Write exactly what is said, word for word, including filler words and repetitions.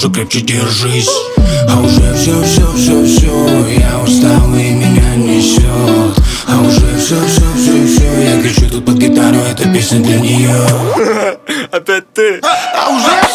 Прошу, крепче держись. А уже все, все, все, все, я устал и меня несет. А уже все, все, все, все, я кричу тут под гитару, эта песня для нее. Опять ты. А уже